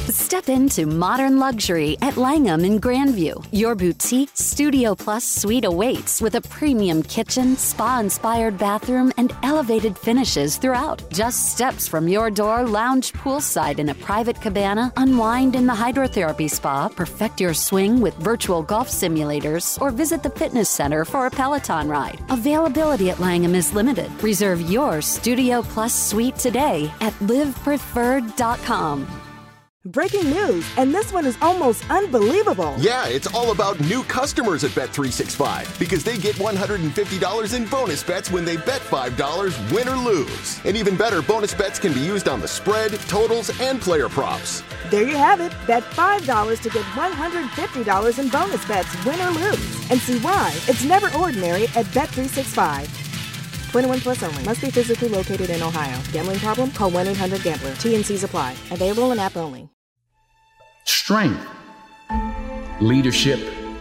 Step into modern luxury at Langham in Grandview. Your boutique Studio Plus suite awaits with a premium kitchen, spa-inspired bathroom, and elevated finishes throughout. Just steps from your door, lounge poolside in a private cabana, unwind in the hydrotherapy spa, perfect your swing with virtual golf simulators, or visit the fitness center for a Peloton ride. Availability at Langham is limited. Reserve your Studio Plus suite today at livepreferred.com. Breaking news, and this one is almost unbelievable. Yeah, it's all about new customers at Bet365 because they get $150 in bonus bets when they bet $5, win or lose. And even better, bonus bets can be used on the spread, totals, and player props. There you have it. Bet $5 to get $150 in bonus bets, win or lose. And see why it's never ordinary at Bet365. 21 plus only. Must be physically located in Ohio. Gambling problem? Call 1-800-GAMBLER. T&Cs apply. Available in app only. Strength, leadership,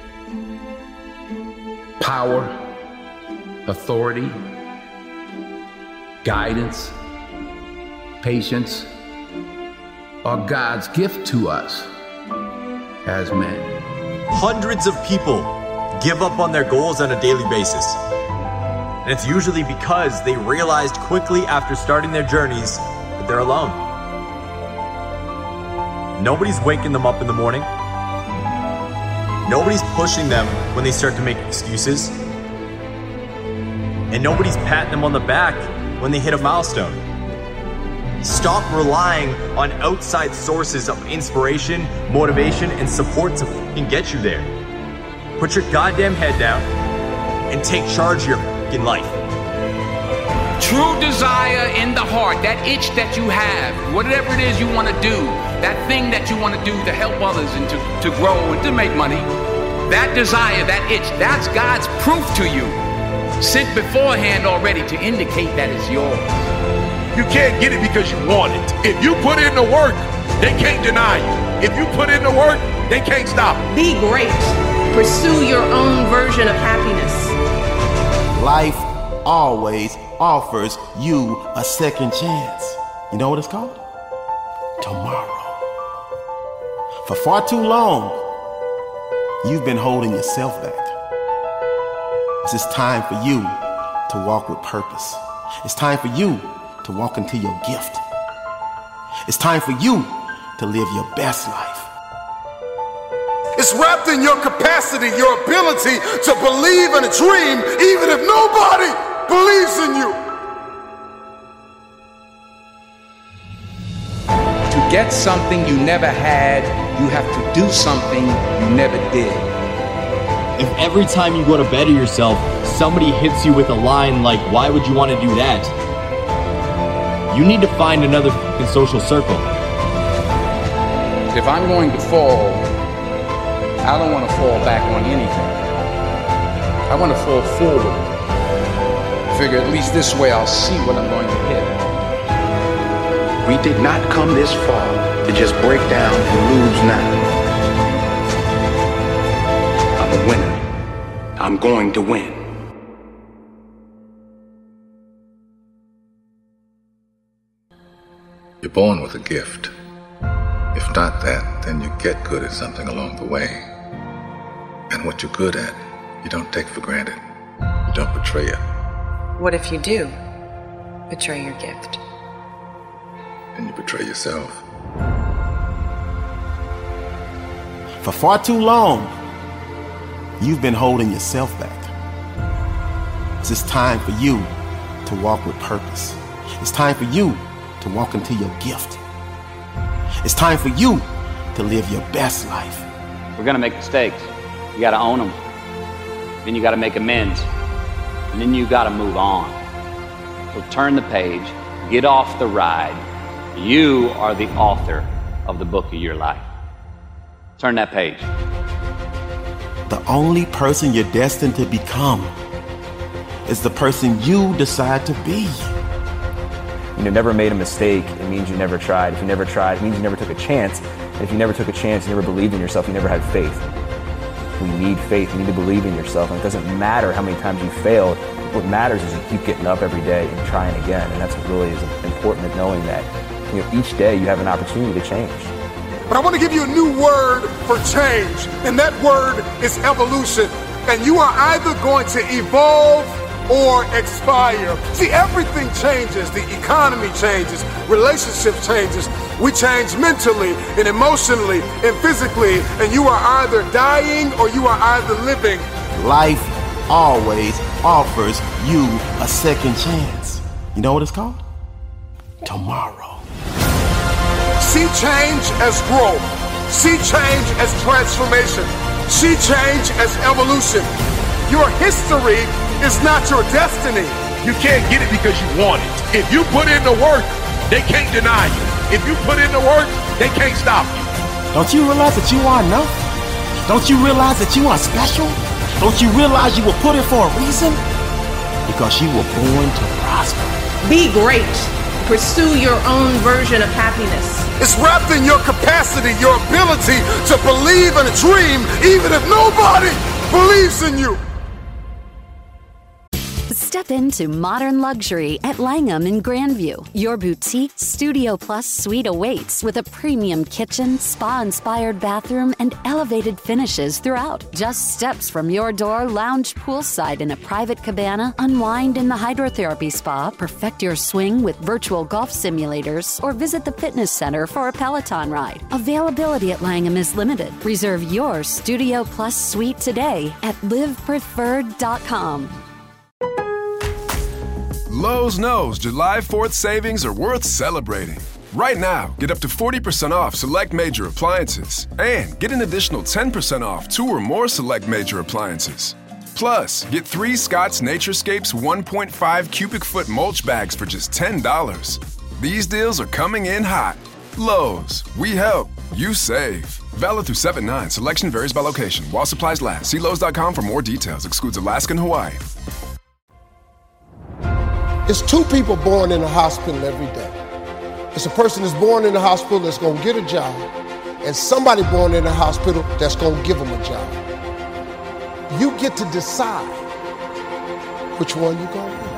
power, authority, guidance, patience are God's gift to us as men. Hundreds of people give up on their goals on a daily basis. And it's usually because they realized quickly after starting their journeys that they're alone. Nobody's waking them up in the morning. Nobody's pushing them when they start to make excuses. And nobody's patting them on the back when they hit a milestone. Stop relying on outside sources of inspiration, motivation, and support to fucking get you there. Put your goddamn head down and take charge of your fucking life. True desire in the heart, that itch that you have, whatever it is you want to do, that thing that you want to do to help others and to grow and to make money, that desire, that itch, that's God's proof to you, sent beforehand already to indicate that it's yours. You can't get it because you want it. If you put in the work, they can't deny you. If you put in the work, they can't stop it. Be great. Pursue your own version of happiness. Life always offers you a second chance. You know what it's called? Tomorrow. For far too long, you've been holding yourself back. It's time for you to walk with purpose. It's time for you to walk into your gift. It's time for you to live your best life. It's wrapped in your capacity, your ability to believe in a dream, even if nobody believes in you. To get something you never had, you have to do something you never did. If every time you go to better yourself, somebody hits you with a line like, why would you want to do that? You need to find another fucking social circle. If I'm going to fall, I don't want to fall back on anything. I want to fall forward. Figure at least this way I'll see what I'm going to hit. We did not come this far to just break down and lose now. I'm a winner. I'm going to win. You're born with a gift. If not that, then you get good at something along the way. And what you're good at, you don't take for granted. You don't betray it. What if you do betray your gift? And you betray yourself. For far too long, you've been holding yourself back. It's time for you to walk with purpose. It's time for you to walk into your gift. It's time for you to live your best life. We're gonna make mistakes. You gotta own them. Then you gotta make amends. And then you gotta move on. So turn the page, get off the ride. You are the author of the book of your life. Turn that page. The only person you're destined to become is the person you decide to be. You never made a mistake, it means you never tried. If you never tried, it means you never took a chance. And if you never took a chance, you never believed in yourself, you never had faith. We need faith, you need to believe in yourself. And it doesn't matter how many times you failed. What matters is you keep getting up every day and trying again. And that's what really is important, at knowing that each day you have an opportunity to change. But I want to give you a new word for change, and that word is evolution. And you are either going to evolve or expire. See, everything changes. The economy changes, relationships changes. We change mentally and emotionally and physically, and you are either dying or you are either living. Life always offers you a second chance. You know what it's called? Tomorrow. See change as growth. See change as transformation. See change as evolution. Your history is not your destiny. You can't get it because you want it. If you put in the work, they can't deny you. If you put in the work, they can't stop you. Don't you realize that you are enough? Don't you realize that you are special? Don't you realize you were put in for a reason? Because you were born to prosper. Be great. Pursue your own version of happiness. It's wrapped in your capacity, your ability to believe in a dream, even if nobody believes in you. Step into modern luxury at Langham in Grandview. Your boutique Studio Plus suite awaits with a premium kitchen, spa-inspired bathroom, and elevated finishes throughout. Just steps from your door, lounge poolside in a private cabana, unwind in the hydrotherapy spa, perfect your swing with virtual golf simulators, or visit the fitness center for a Peloton ride. Availability at Langham is limited. Reserve your Studio Plus suite today at livepreferred.com. Lowe's knows July 4th savings are worth celebrating. Right now, get up to 40% off select major appliances and get an additional 10% off 2 or more select major appliances. Plus, get 3 Scott's Naturescapes 1.5 cubic foot mulch bags for just $10. These deals are coming in hot. Lowe's, we help, you save. Valid through 7/9. Selection varies by location. While supplies last. See Lowe's.com for more details. Excludes Alaska and Hawaii. It's 2 people born in a hospital every day. It's a person that's born in a hospital that's going to get a job, and somebody born in a hospital that's going to give them a job. You get to decide which one you're going to be.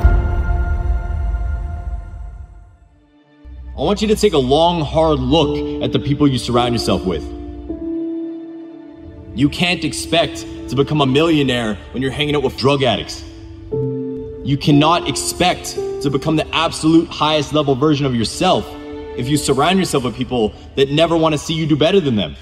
I want you to take a long, hard look at the people you surround yourself with. You can't expect to become a millionaire when you're hanging out with drug addicts. You cannot expect to become the absolute highest level version of yourself if you surround yourself with people that never want to see you do better than them.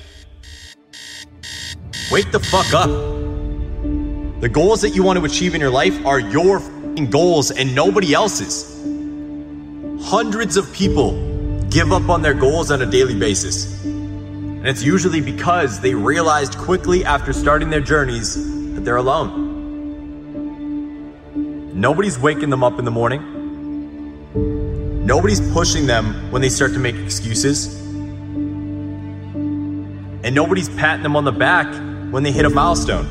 Wake the fuck up. The goals that you want to achieve in your life are your f***ing goals and nobody else's. Hundreds of people give up on their goals on a daily basis. And it's usually because they realized quickly after starting their journeys that they're alone. Nobody's waking them up in the morning. Nobody's pushing them when they start to make excuses. And nobody's patting them on the back when they hit a milestone.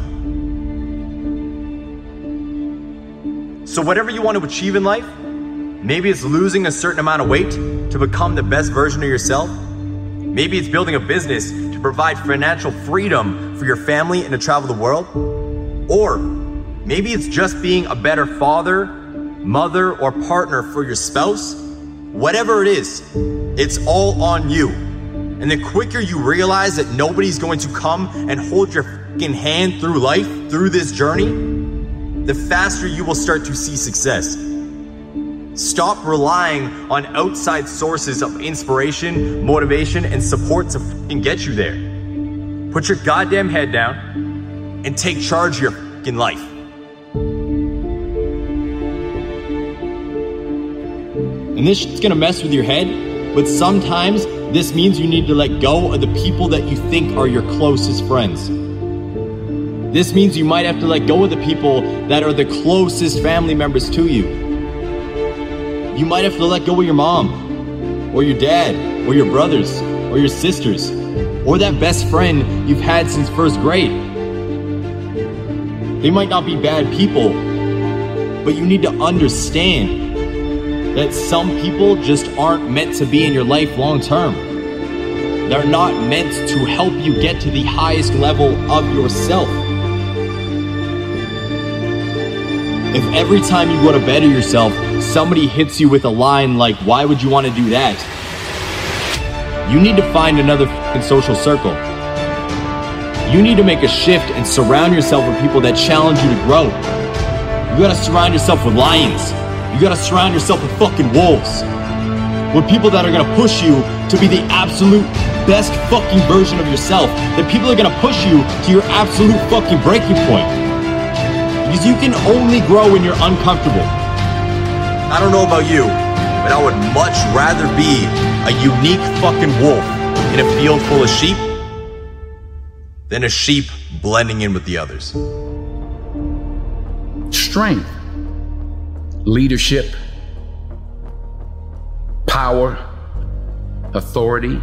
So whatever you want to achieve in life, maybe it's losing a certain amount of weight to become the best version of yourself. Maybe it's building a business to provide financial freedom for your family and to travel the world. Or maybe it's just being a better father, mother, or partner for your spouse. Whatever it is, it's all on you. And the quicker you realize that nobody's going to come and hold your fucking hand through life, through this journey, the faster you will start to see success. Stop relying on outside sources of inspiration, motivation, and support to fucking get you there. Put your goddamn head down and take charge of your fucking life. And this shit's gonna mess with your head, but sometimes this means you need to let go of the people that you think are your closest friends. This means you might have to let go of the people that are the closest family members to you. You might have to let go of your mom, or your dad, or your brothers, or your sisters, or that best friend you've had since first grade. They might not be bad people, but you need to understand that some people just aren't meant to be in your life long term. They're not meant to help you get to the highest level of yourself. If every time you go to better yourself, somebody hits you with a line like, "Why would you want to do that?" You need to find another social circle. You need to make a shift and surround yourself with people that challenge you to grow. You gotta surround yourself with lions. You gotta surround yourself with fucking wolves. With people that are gonna push you to be the absolute best fucking version of yourself. That people are gonna push you to your absolute fucking breaking point. Because you can only grow when you're uncomfortable. I don't know about you, but I would much rather be a unique fucking wolf in a field full of sheep than a sheep blending in with the others. Strength, leadership, power, authority,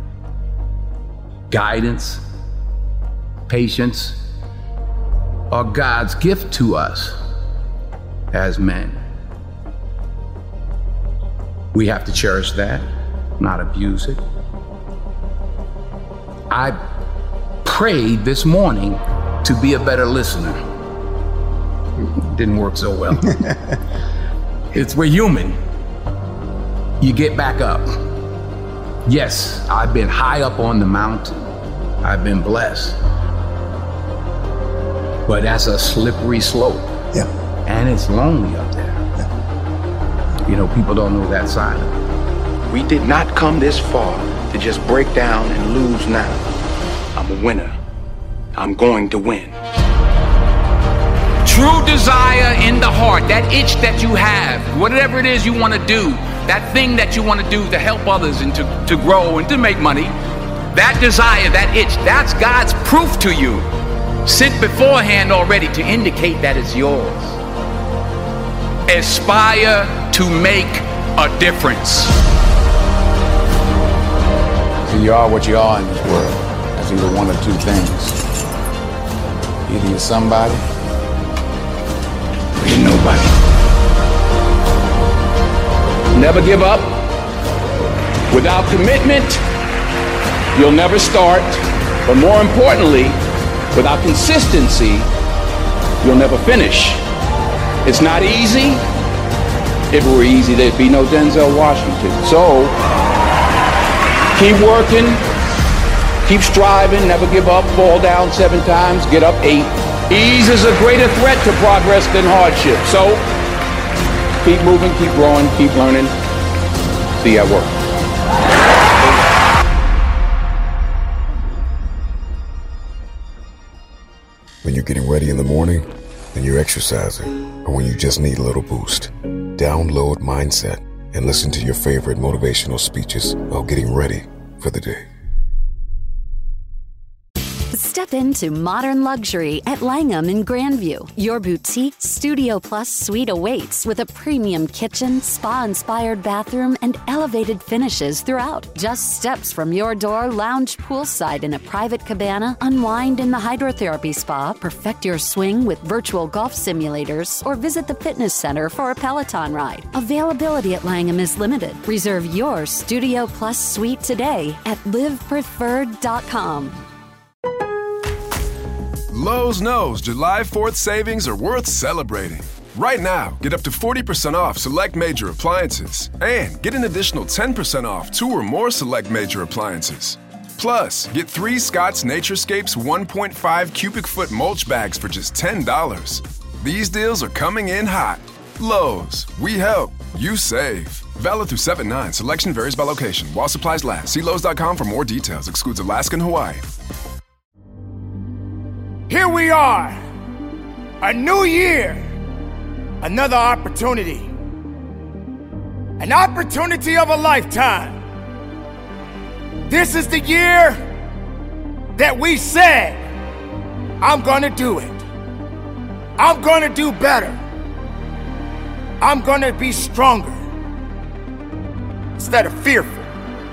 guidance, patience are God's gift to us as men. We have to cherish that, not abuse it. I prayed this morning to be a better listener. It didn't work so well. We're human. You get back up. Yes, I've been high up on the mountain. I've been blessed. But that's a slippery slope. Yeah. And it's lonely up there. Yeah. You know, people don't know that side of it. We did not come this far to just break down and lose now. I'm a winner. I'm going to win. True desire in the heart, that itch that you have, whatever it is you want to do, that thing that you want to do to help others and to grow and to make money, that desire, that itch, that's God's proof to you, sent beforehand already to indicate that it's yours. Aspire to make a difference. So you are what you are in this world. That's either one or two things. Either you're somebody or you're nobody. Never give up. Without commitment, you'll never start. But more importantly, without consistency, you'll never finish. It's not easy. If it were easy, there'd be no Denzel Washington. So, keep working, keep striving, never give up, fall down 7 times, get up 8. Ease is a greater threat to progress than hardship. So, keep moving, keep growing, keep learning. See you at work. When you're getting ready in the morning, when you're exercising, or when you just need a little boost, download Mindset and listen to your favorite motivational speeches while getting ready for the day. Step into modern luxury at Langham in Grandview. Your boutique Studio Plus suite awaits with a premium kitchen, spa-inspired bathroom, and elevated finishes throughout. Just steps from your door, lounge poolside in a private cabana, unwind in the hydrotherapy spa, perfect your swing with virtual golf simulators, or visit the fitness center for a Peloton ride. Availability at Langham is limited. Reserve your Studio Plus suite today at livepreferred.com. Lowe's knows July 4th savings are worth celebrating. Right now, get up to 40% off select major appliances and get an additional 10% off 2 or more select major appliances. Plus, get 3 Scott's Naturescapes 1.5 cubic foot mulch bags for just $10. These deals are coming in hot. Lowe's, we help, you save. Valid through 7/9. Selection varies by location. While supplies last. See Lowe's.com for more details. Excludes Alaska and Hawaii. Here we are, a new year, another opportunity, an opportunity of a lifetime. This is the year that we said, I'm gonna do it. I'm gonna do better. I'm gonna be stronger instead of fearful.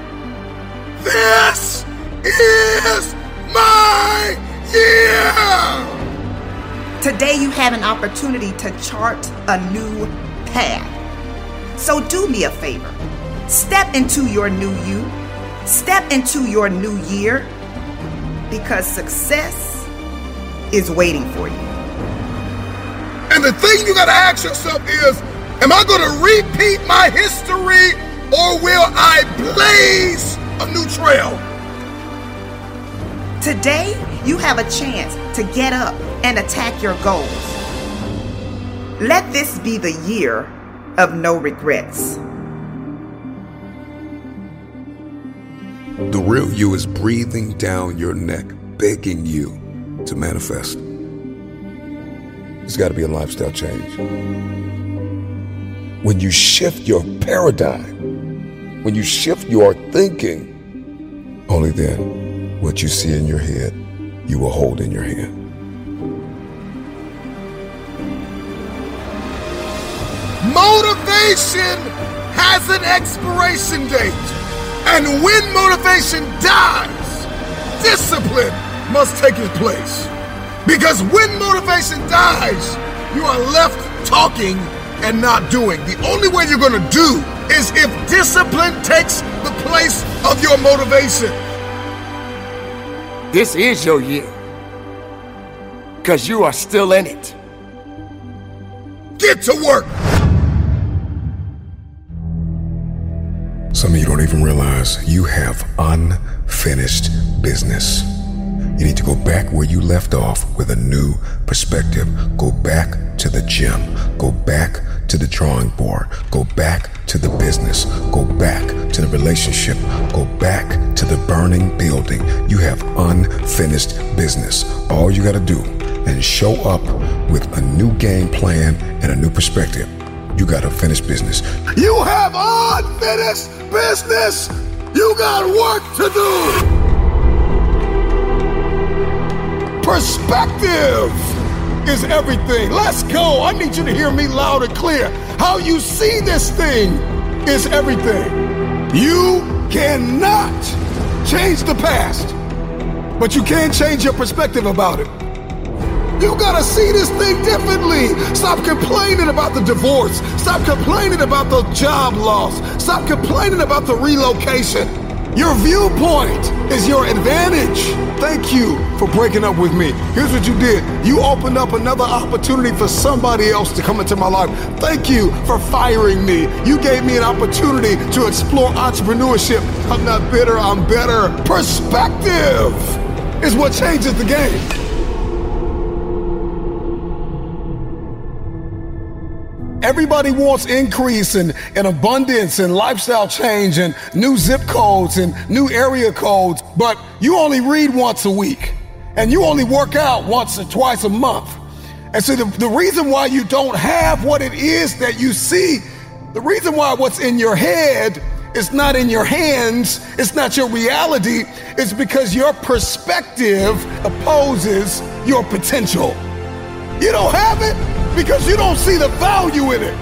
This is my year! Today you have an opportunity to chart a new path. So do me a favor. Step into your new you. Step into your new year, because success is waiting for you. And the thing you gotta ask yourself is, am I gonna repeat my history, or will I blaze a new trail. Today, you have a chance to get up and attack your goals. Let this be the year of no regrets. The real you is breathing down your neck, begging you to manifest. It's got to be a lifestyle change. When you shift your paradigm, when you shift your thinking, only then what you see in your head, you will hold in your hand. Motivation has an expiration date. And when motivation dies, discipline must take its place. Because when motivation dies, you are left talking and not doing. The only way you're going to do is if discipline takes the place of your motivation. This is your year. Because you are still in it. Get to work. Some of you don't even realize you have unfinished business. You need to go back where you left off with a new perspective. Go back to the gym. Go back to the drawing board. Go back to the business. Go back to the relationship. Go back to the burning building. You have unfinished business. All you got to do is show up with a new game plan and a new perspective. You got to finish business. You have unfinished business. You got work to do. Perspective is everything. Let's go. I need you to hear me loud and clear. How you see this thing is everything. You cannot change the past, but you can change your perspective about it. You gotta see this thing differently. Stop complaining about the divorce. Stop complaining about the job loss. Stop complaining about the relocation. Your viewpoint is your advantage. Thank you for breaking up with me. Here's what you did. You opened up another opportunity for somebody else to come into my life. Thank you for firing me. You gave me an opportunity to explore entrepreneurship. I'm not bitter, I'm better. Perspective is what changes the game. Everybody wants increase and abundance and lifestyle change and new zip codes and new area codes, but you only read once a week and you only work out once or twice a month. And so the reason why you don't have what it is that you see, the reason why what's in your head is not in your hands, it's not your reality, it's because your perspective opposes your potential. You don't have it because you don't see the value in it.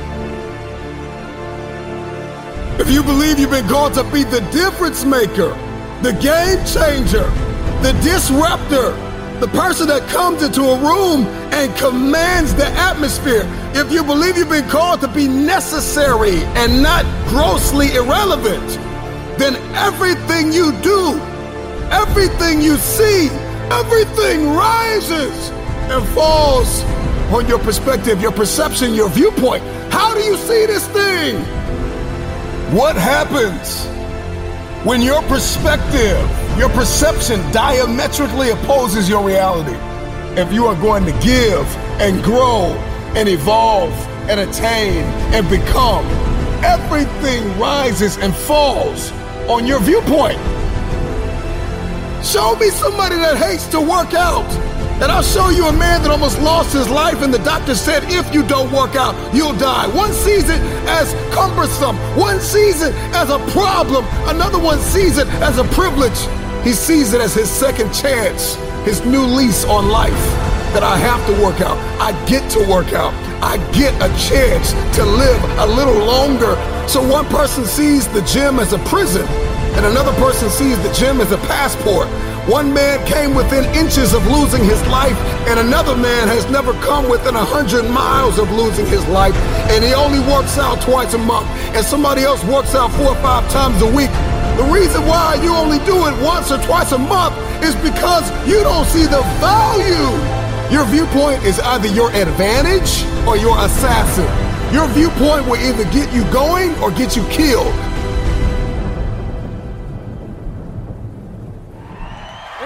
If you believe you've been called to be the difference maker, the game changer, the disruptor, the person that comes into a room and commands the atmosphere, if you believe you've been called to be necessary and not grossly irrelevant, then everything you do, everything you see, everything rises and falls on your perspective, your perception, your viewpoint. How do you see this thing? What happens when your perspective, your perception diametrically opposes your reality? If you are going to give and grow and evolve and attain and become, everything rises and falls on your viewpoint. Show me somebody that hates to work out, and I'll show you a man that almost lost his life, and the doctor said, if you don't work out, you'll die. One sees it as cumbersome. One sees it as a problem. Another one sees it as a privilege. He sees it as his second chance, his new lease on life, that I have to work out. I get to work out. I get a chance to live a little longer. So one person sees the gym as a prison, and another person sees the gym as a passport. One man came within inches of losing his life, and another man has never come within 100 miles of losing his life, and he only works out twice a month, and somebody else works out 4 or 5 times a week. The reason why you only do it once or twice a month is because you don't see the value. Your viewpoint is either your advantage or your assassin. Your viewpoint will either get you going or get you killed.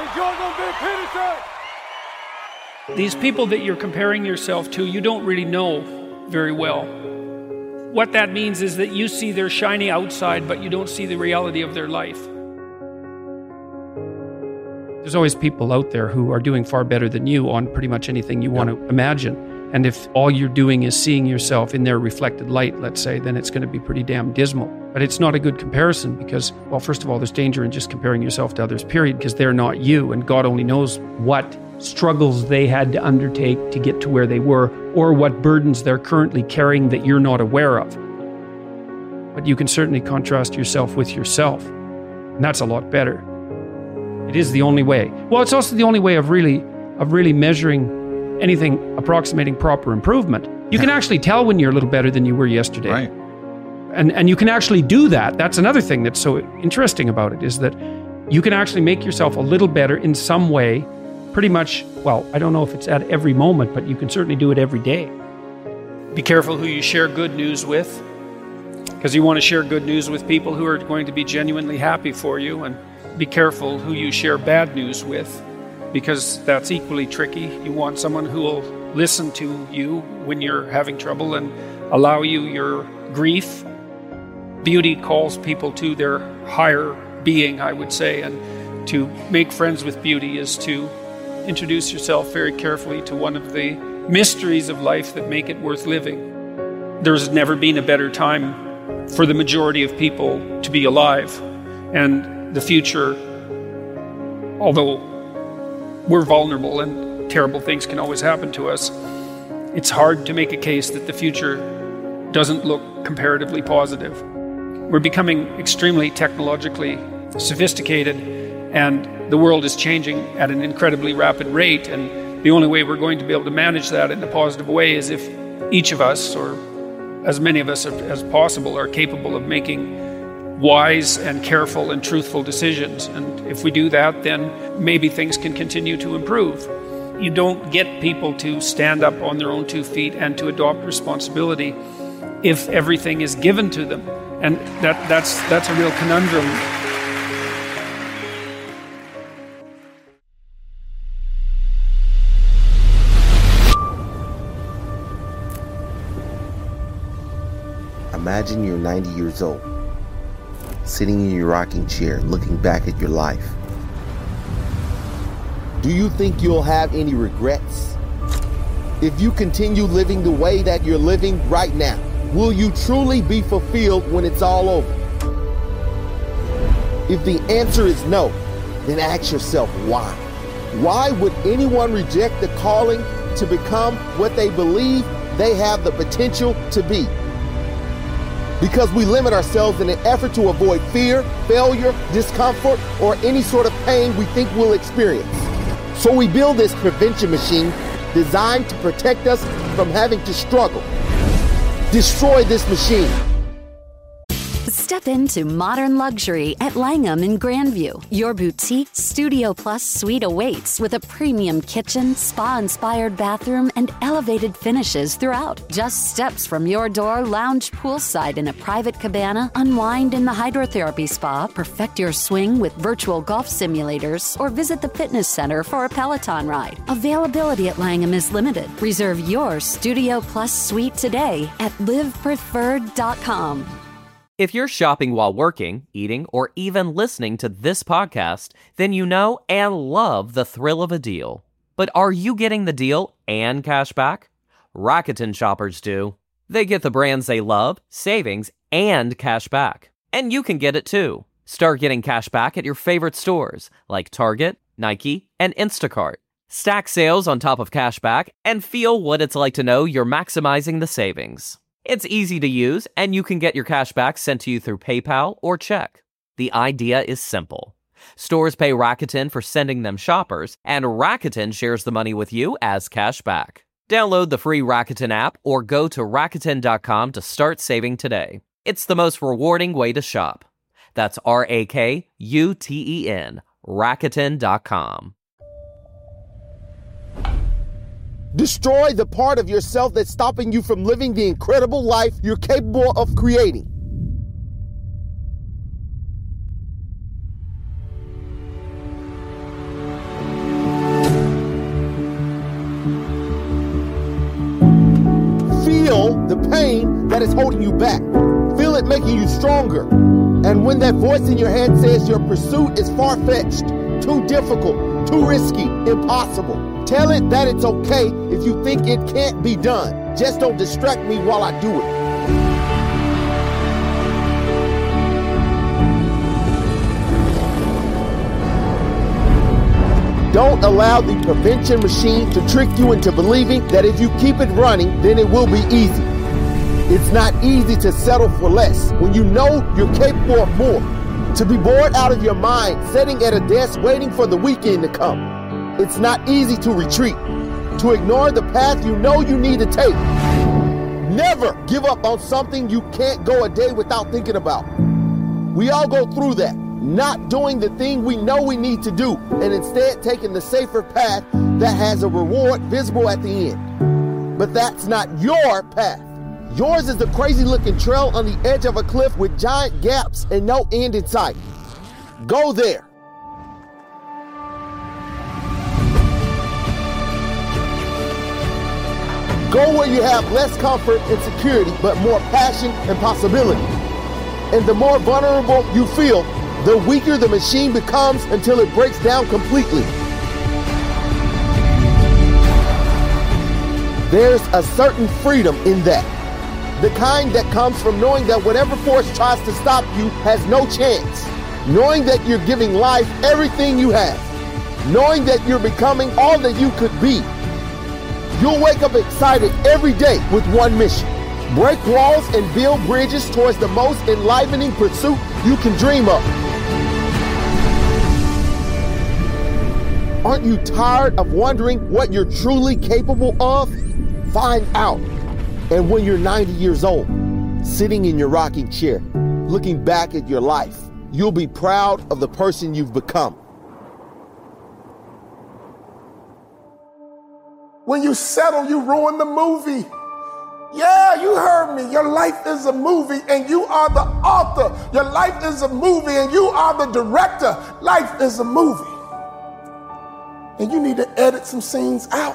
Jordan B. Peterson. These people that you're comparing yourself to, you don't really know very well. What that means is that you see their shiny outside, but you don't see the reality of their life. There's always people out there who are doing far better than you on pretty much anything you want to imagine. And if all you're doing is seeing yourself in their reflected light, let's say, then it's going to be pretty damn dismal. But it's not a good comparison because, well, first of all, there's danger in just comparing yourself to others, period, because they're not you. And God only knows what struggles they had to undertake to get to where they were, or what burdens they're currently carrying that you're not aware of. But you can certainly contrast yourself with yourself. And that's a lot better. It is the only way. Well, it's also the only way of really measuring anything approximating proper improvement. You can actually tell when you're a little better than you were yesterday. Right. And you can actually do that. That's another thing that's so interesting about it, is that you can actually make yourself a little better in some way, pretty much, well, I don't know if it's at every moment, but you can certainly do it every day. Be careful who you share good news with, because you want to share good news with people who are going to be genuinely happy for you, and be careful who you share bad news with, because that's equally tricky. You want someone who will listen to you when you're having trouble and allow you your grief. Beauty calls people to their higher being, I would say, and to make friends with beauty is to introduce yourself very carefully to one of the mysteries of life that make it worth living. There's never been a better time for the majority of people to be alive. And the future, although we're vulnerable and terrible things can always happen to us, it's hard to make a case that the future doesn't look comparatively positive. We're becoming extremely technologically sophisticated, and the world is changing at an incredibly rapid rate, and the only way we're going to be able to manage that in a positive way is if each of us, or as many of us as possible, are capable of making wise and careful and truthful decisions. And if we do that, then maybe things can continue to improve. You don't get people to stand up on their own 2 feet and to adopt responsibility if everything is given to them. And that's a real conundrum. Imagine you're 90 years old, sitting in your rocking chair, looking back at your life. Do you think you'll have any regrets? If you continue living the way that you're living right now, will you truly be fulfilled when it's all over? If the answer is no, then ask yourself why. Why would anyone reject the calling to become what they believe they have the potential to be? Because we limit ourselves in an effort to avoid fear, failure, discomfort, or any sort of pain we think we'll experience. So we build this prevention machine designed to protect us from having to struggle. Destroy this machine. Step into modern luxury at Langham in Grandview. Your boutique Studio Plus suite awaits with a premium kitchen, spa-inspired bathroom, and elevated finishes throughout. Just steps from your door, lounge poolside in a private cabana, unwind in the hydrotherapy spa, perfect your swing with virtual golf simulators, or visit the fitness center for a Peloton ride. Availability at Langham is limited. Reserve your Studio Plus suite today at livepreferred.com. If you're shopping while working, eating, or even listening to this podcast, then you know and love the thrill of a deal. But are you getting the deal and cash back? Rakuten shoppers do. They get the brands they love, savings, and cash back. And you can get it too. Start getting cash back at your favorite stores like Target, Nike, and Instacart. Stack sales on top of cash back and feel what it's like to know you're maximizing the savings. It's easy to use, and you can get your cash back sent to you through PayPal or check. The idea is simple. Stores pay Rakuten for sending them shoppers, and Rakuten shares the money with you as cash back. Download the free Rakuten app or go to Rakuten.com to start saving today. It's the most rewarding way to shop. That's Rakuten, Rakuten.com. Destroy the part of yourself that's stopping you from living the incredible life you're capable of creating. the pain that is holding you back. Feel it making you stronger. And when that voice in your head says your pursuit is far-fetched, too difficult, too risky, impossible, tell it that it's okay if you think it can't be done. Just don't distract me while I do it. Don't allow the prevention machine to trick you into believing that if you keep it running, then it will be easy. It's not easy to settle for less when you know you're capable of more. To be bored out of your mind, sitting at a desk waiting for the weekend to come. It's not easy to retreat, to ignore the path you know you need to take. Never give up on something you can't go a day without thinking about. We all go through that. Not doing the thing we know we need to do, and instead taking the safer path that has a reward visible at the end. But that's not your path. Yours is the crazy looking trail on the edge of a cliff with giant gaps and no end in sight. Go there. Go where you have less comfort and security, but more passion and possibility. And the more vulnerable you feel, the weaker the machine becomes until it breaks down completely. There's a certain freedom in that. The kind that comes from knowing that whatever force tries to stop you has no chance. Knowing that you're giving life everything you have. Knowing that you're becoming all that you could be. You'll wake up excited every day with one mission. Break walls and build bridges towards the most enlivening pursuit you can dream of. Aren't you tired of wondering what you're truly capable of? Find out. And when you're 90 years old, sitting in your rocking chair, looking back at your life, you'll be proud of the person you've become. When you settle, you ruin the movie. Yeah, you heard me. Your life is a movie and you are the author. Your life is a movie and you are the director. Life is a movie. And you need to edit some scenes out.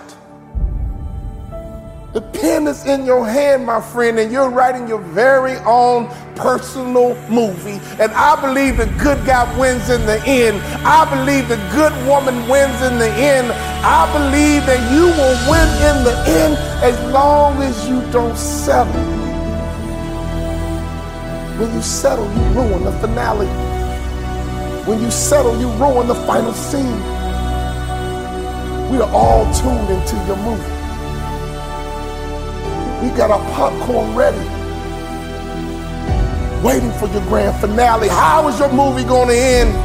The pen is in your hand, my friend, and you're writing your very own personal movie. And I believe the good guy wins in the end. I believe the good woman wins in the end. I believe that you will win in the end as long as you don't settle. When you settle, you ruin the finale. When you settle, you ruin the final scene. We are all tuned into your movie. We got our popcorn ready, waiting for your grand finale. How is your movie going to end?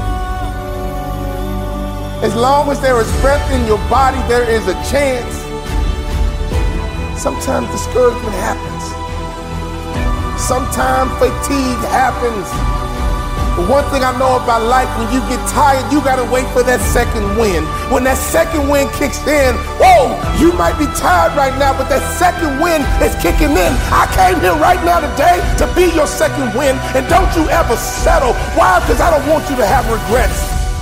As long as there is breath in your body, there is a chance. Sometimes discouragement happens. Sometimes fatigue happens. But one thing I know about life, when you get tired, you gotta wait for that second wind. When that second wind kicks in, whoa, you might be tired right now, but that second wind is kicking in. I came here right now today to be your second wind, and don't you ever settle. Why? Because I don't want you to have regrets.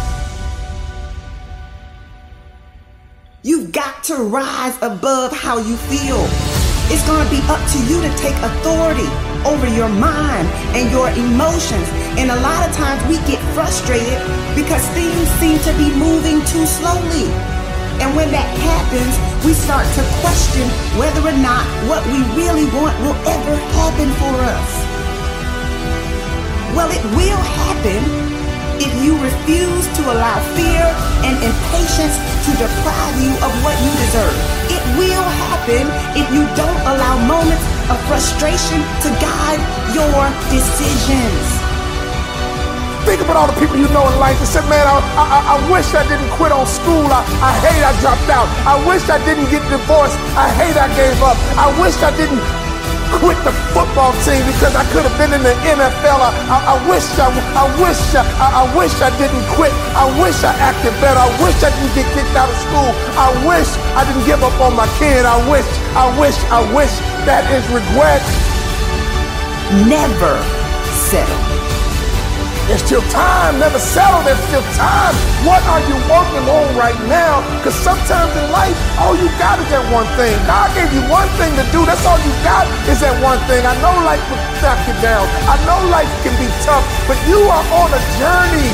You've got to rise above how you feel. It's going to be up to you to take authority over your mind and your emotions. And a lot of times we get frustrated because things seem to be moving too slowly. And when that happens, we start to question whether or not what we really want will ever happen for us. Well, it will happen if you refuse to allow fear and impatience to deprive you of what you deserve. It will happen if you don't allow moments of frustration to guide your decisions. Think about all the people you know in life that said, man, I wish I didn't quit on school. I hate I dropped out. I wish I didn't get divorced. I hate I gave up. I wish I didn't quit the football team because I could have been in the NFL. I wish I didn't quit. I wish I acted better. I wish I didn't get kicked out of school. I wish I didn't give up on my kid. I wish. That is regret. Never settle. There's still time. Never settle. There's still time. What are you working on right right now, because sometimes in life, all you got is that one thing. God gave you one thing to do. That's all you got is that one thing. I know life will knock you down. I know life can be tough, but you are on a journey.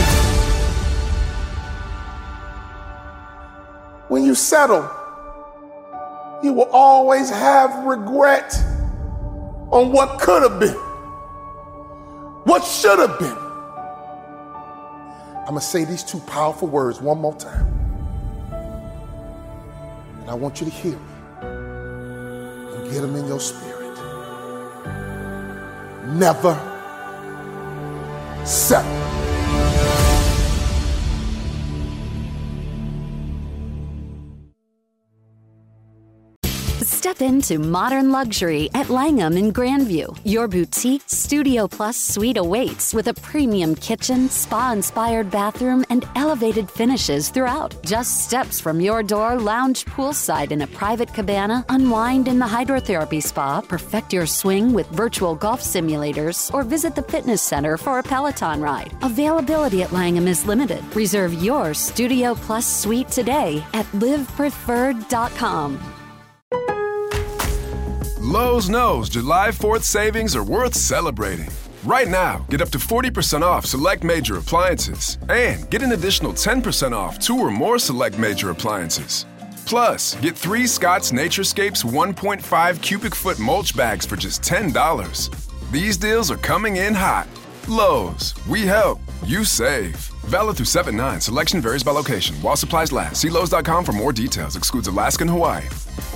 When you settle, you will always have regret on what could have been, what should have been. I'm going to say these two powerful words one more time. And I want you to hear me and get them in your spirit. Never settle. Step into modern luxury at Langham in Grandview. Your boutique Studio Plus suite awaits with a premium kitchen, spa-inspired bathroom, and elevated finishes throughout. Just steps from your door, lounge poolside in a private cabana, unwind in the hydrotherapy spa, perfect your swing with virtual golf simulators, or visit the fitness center for a Peloton ride. Availability at Langham is limited. Reserve your Studio Plus suite today at livepreferred.com. Lowe's knows July 4th savings are worth celebrating. Right now, get up to 40% off select major appliances and get an additional 10% off 2 or more select major appliances. Plus, get 3 Scott's Naturescapes 1.5 cubic foot mulch bags for just $10. These deals are coming in hot. Lowe's, we help, you save. Valid through 7/9. Selection varies by location. While supplies last. See Lowe's.com for more details. Excludes Alaska and Hawaii.